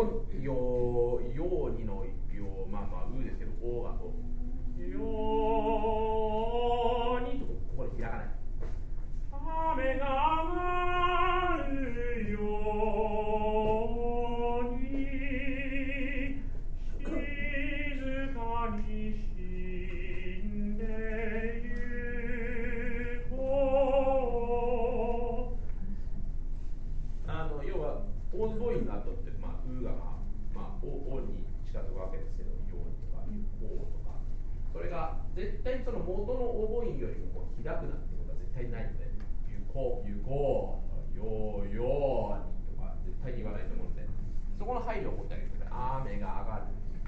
よにのよ、まあまあうですけど、おがとよにとここで開かない。雨が上がるように静かに死んでゆこう。要はオーズボインの後って、まあ、うがおに近づくわけですけど、ようとか、おとか、それが絶対その元のオーボインよりもこう開くなんてことは絶対ないので、ゆこ、よにとか絶対に言わないと思うので、そこの配慮を持ってあげてください。雨が上がる。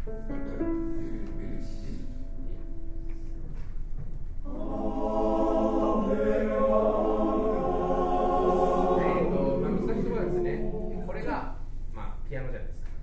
難しいところはですね、これが、まあ、ピアノじゃないですか。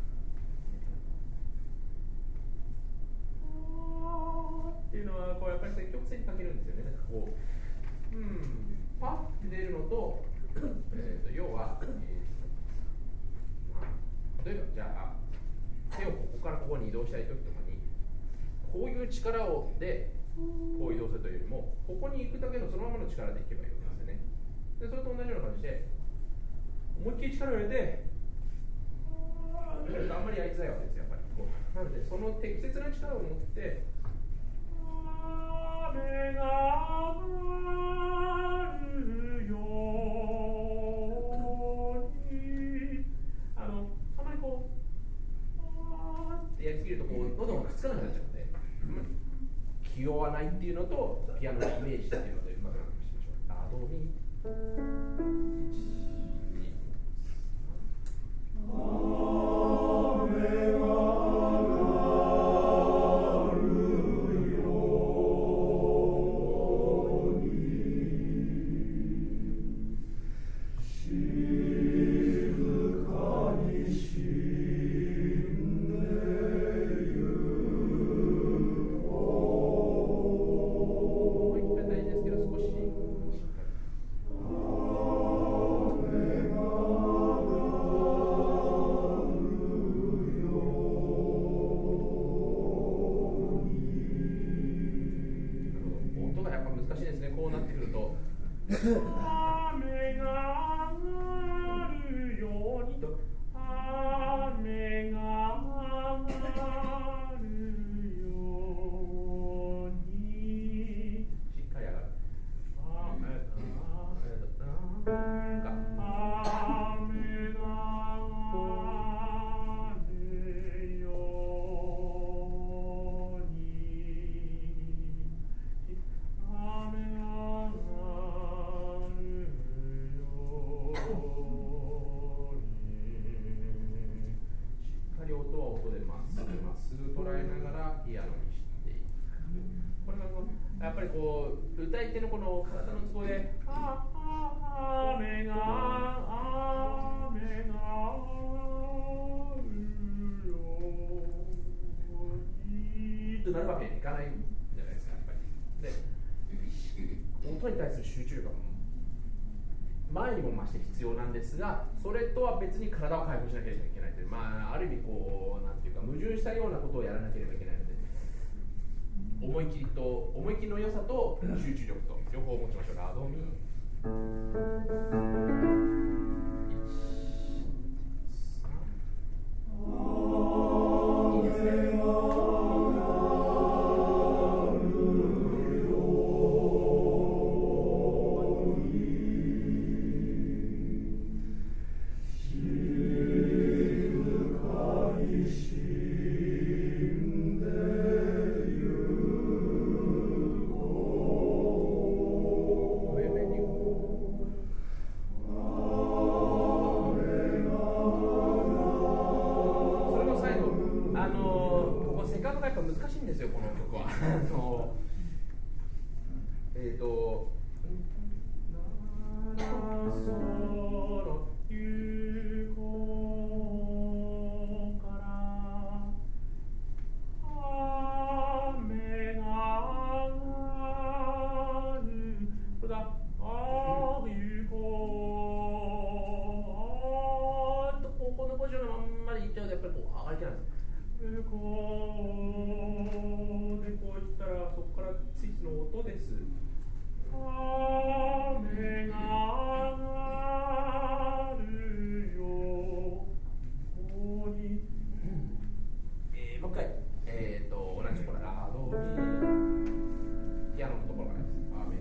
っていうのはこうやっぱり積極的にかけるんですよね。なんかこう、パッて出るのと、要は、まあ、例えばじゃあ手をここからここに移動したいときとかに、こういう力をでこう移動するというよりも、ここに行くだけのそのままの力でいけばいいわけですよね。でそれと同じような感じで、思いっきり力を入れて、あんまりやりづらいわけですよ、やっぱり。なので、その適切な力を持って、雨が上がるように、あまりこう、ってやりすぎるとこう、喉がくっつかなくなっちゃうので、気負わないっていうのと、ピアノのイメージっていうのでうまくなってみましょう。ラドミ。やっぱりこう歌い手のこの体のツボで雨がとなるわけにいかないんじゃないですか、やっぱり。で、音に対する集中力は前にも増して必要なんですが、それとは別に体を解放しなければいけないという、まあ、ある意味こうなんていうか矛盾したようなことをやらなければいけないので、思い切りの良さと集中力と両方持ちましょう。ラドミ。いいですね。難しいんですよ、この曲は。このポジションのまんまでいっちゃうとやっぱからこう上がりきらないんです。こうでこういったらそこからスイッチの音です。雨が上がるよここに、もう一回同じところラドミピアノのところからです。雨が上がる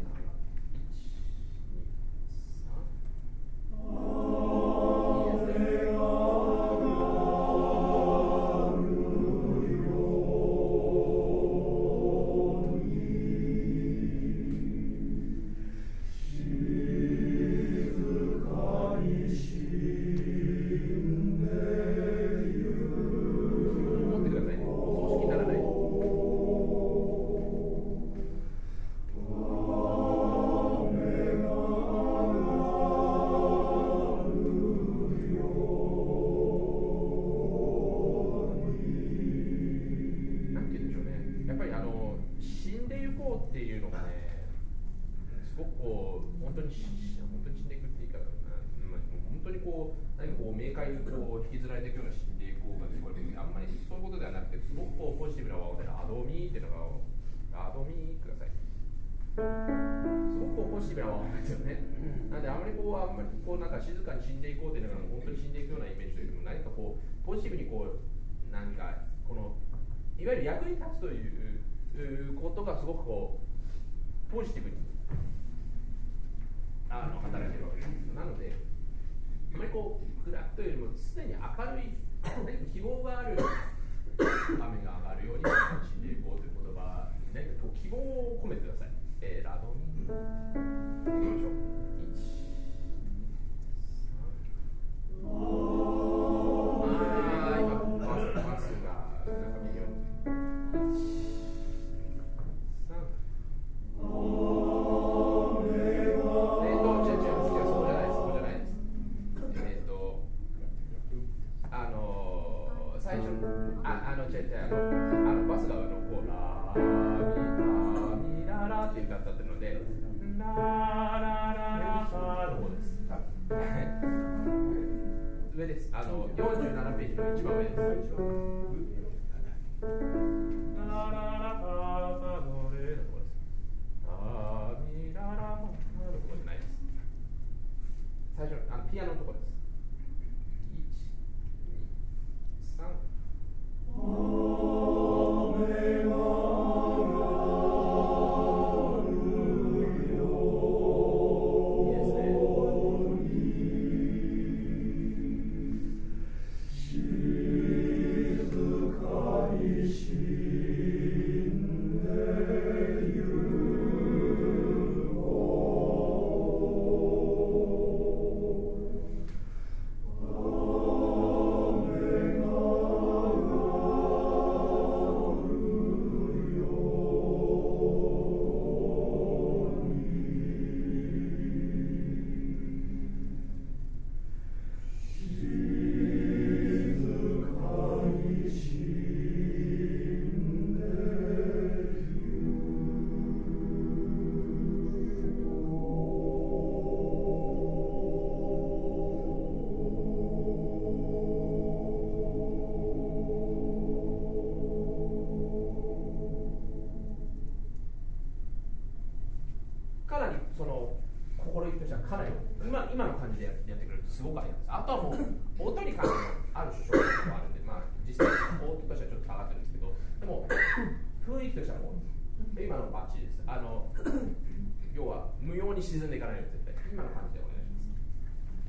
なんか静かに死んでいこうというのが本当に死んでいくようなイメージというよりも何かこうポジティブにこう何かこのいわゆる役に立つということがすごくこうポジティブに働いているわけです。なのであまりこう暗くというよりも常に明るい何か希望がある雨が上がるように死んでいこうという言葉何かこう希望を込めてください。ラドミいきましょう。今バスがなんか見るように最初バスがこうラミララって歌ってるのでララララの方です。上です。47ページの一番上です。ラララララドレのところです。ラミララのところじゃないです。最初ピアノのところです。1、2、3。今の感じでやってくれるとすごくあります。あとはもう音に関してのある種障害もあるんで、実際音としてはちょっと下がってるんですけど、でも雰囲気としてはもう今のバッチリです。要は無用に沈んでいかないように絶対今の感じでは